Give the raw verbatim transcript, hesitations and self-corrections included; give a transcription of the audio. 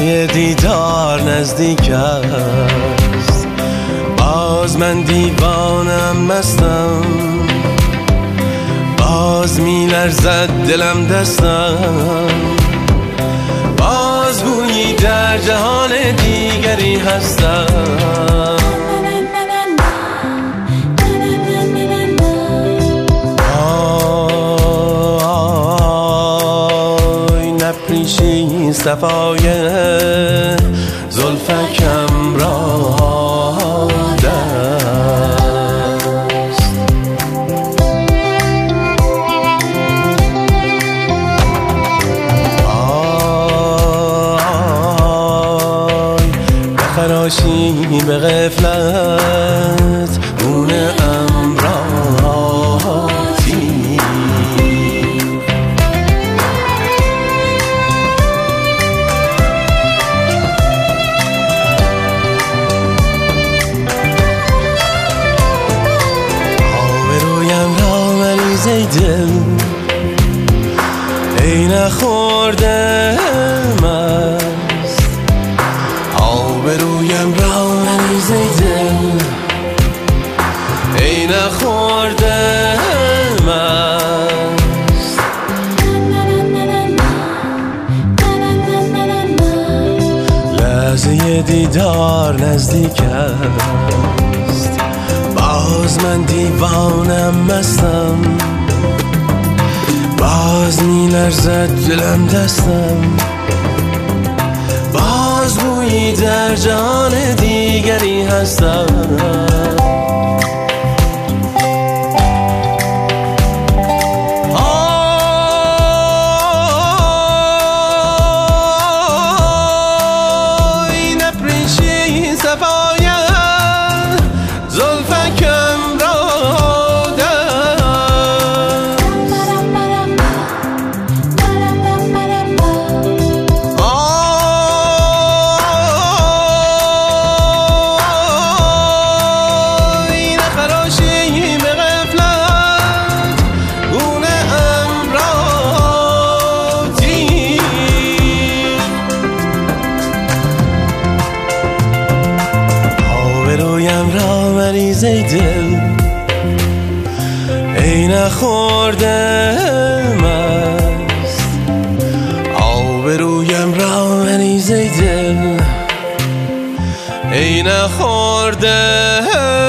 لحظه دیدار نزدیک است، باز من دیوانم مستم، باز می لرزد دلم دستم، باز بویی در جهان دیگری هستم. آی نپریشی صفای زلفکم را دست. آی بخراشی به غفلت گونه امراتی. آبرویم را مریضه دل ای نخورده مست، آبرویم را مریضه دل ای نخورده مست. لحظه دیدار نزدیک است، باز من دیوانم مستم، باز می لرزد دلم دستم، باز بویی در جان دیگری هستم. آی نپریشی صفای زلفکم را دست. آی نخراشی به غفلت گونه امراتی. آبرویم را مریضه دل ای نخورده مست، آبرویم را مریضه دل ای نخورده